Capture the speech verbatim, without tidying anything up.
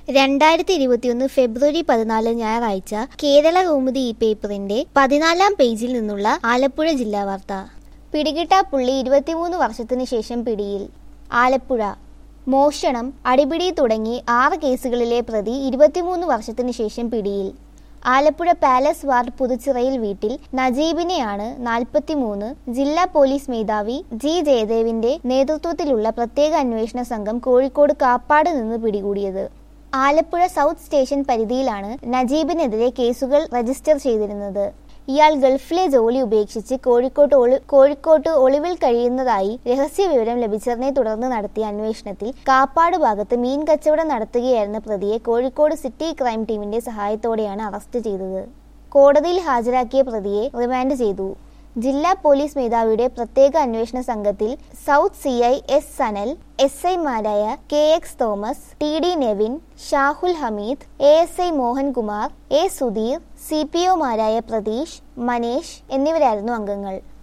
രണ്ടായിരത്തി ഇരുപത്തിയൊന്ന് ഫെബ്രുവരി പതിനാല് ഞായറാഴ്ച കേരള കൗമുദി ഈ പേപ്പറിന്റെ പതിനാലാം പേജിൽ നിന്നുള്ള ആലപ്പുഴ ജില്ലാ വാർത്ത. പിടികിട്ടാപ്പുള്ളി ഇരുപത്തിമൂന്ന് വർഷത്തിനു ശേഷം പിടിയിൽ. ആലപ്പുഴ. മോഷണം, അടിപിടി തുടങ്ങി ആറ് കേസുകളിലെ പ്രതി ഇരുപത്തിമൂന്ന് വർഷത്തിനു ശേഷം പിടിയിൽ. ആലപ്പുഴ പാലസ് വാർഡ് പുതുച്ചിറയിൽ വീട്ടിൽ നജീബിനെയാണ് നാൽപ്പത്തിമൂന്ന് ജില്ലാ പോലീസ് മേധാവി ജി ജയദേവിന്റെ നേതൃത്വത്തിലുള്ള പ്രത്യേക അന്വേഷണ സംഘം കോഴിക്കോട് കാപ്പാട് നിന്ന് പിടികൂടിയത്. ആലപ്പുഴ സൗത്ത് സ്റ്റേഷൻ പരിധിയിലാണ് നജീബിനെതിരെ കേസുകൾ രജിസ്റ്റർ ചെയ്തിരുന്നത്. ഇയാൾ ഗൾഫിലെ ജോലി ഉപേക്ഷിച്ച് കോഴിക്കോട്ട് ഒളി കോഴിക്കോട്ട് ഒളിവിൽ കഴിയുന്നതായി രഹസ്യവിവരം ലഭിച്ചതിനെ തുടർന്ന് നടത്തിയ അന്വേഷണത്തിൽ കാപ്പാട് ഭാഗത്ത് മീൻ കച്ചവടം നടത്തുകയായിരുന്ന പ്രതിയെ കോഴിക്കോട് സിറ്റി ക്രൈം ടീമിന്റെ സഹായത്തോടെയാണ് അറസ്റ്റ് ചെയ്തത്. കോടതിയിൽ ഹാജരാക്കിയ പ്രതിയെ റിമാൻഡ് ചെയ്തു. ജില്ലാ പോലീസ് മേധാവിയുടെ പ്രത്യേക അന്വേഷണ സംഘത്തിൽ south C I S Sanal, S ഐമാരായ K X Thomas, T D Nevin, Shahul Hameed, A S I Mohankumar, A Sudheer, C P ഒമാരായ പ്രതീഷ്, മനേഷ് എന്നിവരായിരുന്നു അംഗങ്ങൾ.